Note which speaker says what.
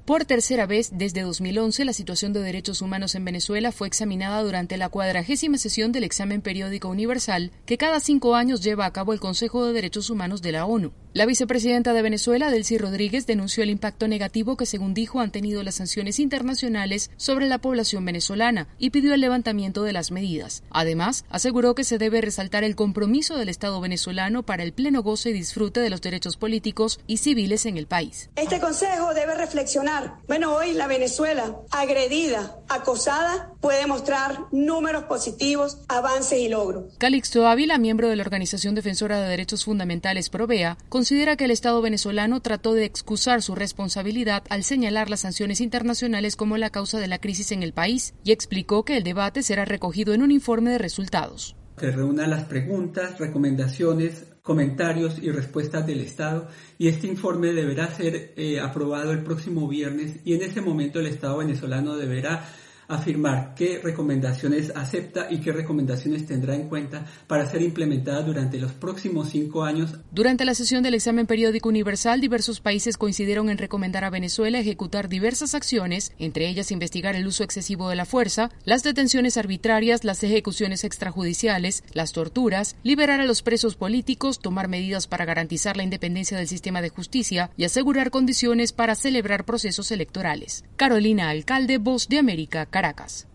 Speaker 1: Por tercera vez desde 2011, la situación de derechos humanos en Venezuela fue examinada durante la 40ª sesión del Examen Periódico Universal que cada 5 años lleva a cabo el Consejo de Derechos Humanos de la ONU. La vicepresidenta de Venezuela, Delcy Rodríguez, denunció el impacto negativo que, según dijo, han tenido las sanciones internacionales sobre la población venezolana y pidió el levantamiento de las medidas. Además, aseguró que se debe resaltar el compromiso del Estado venezolano para el pleno goce y disfrute de los derechos políticos y civiles en el país.
Speaker 2: Este Consejo debe reflexionar. Bueno, hoy la Venezuela, agredida, acosada, puede mostrar números positivos, avances y logros.
Speaker 1: Calixto Ávila, miembro de la Organización Defensora de Derechos Fundamentales Provea, considera que el Estado venezolano trató de excusar su responsabilidad al señalar las sanciones internacionales como la causa de la crisis en el país y explicó que el debate será recogido en un informe de resultados.
Speaker 3: Que reúna las preguntas, recomendaciones, comentarios y respuestas del Estado, y este informe deberá ser aprobado el próximo viernes, y en ese momento el Estado venezolano deberá afirmar qué recomendaciones acepta y qué recomendaciones tendrá en cuenta para ser implementadas durante los próximos 5 años.
Speaker 1: Durante la sesión del Examen Periódico Universal, diversos países coincidieron en recomendar a Venezuela ejecutar diversas acciones, entre ellas investigar el uso excesivo de la fuerza, las detenciones arbitrarias, las ejecuciones extrajudiciales, las torturas, liberar a los presos políticos, tomar medidas para garantizar la independencia del sistema de justicia y asegurar condiciones para celebrar procesos electorales. Carolina Alcalde, Voz de América, Caracas.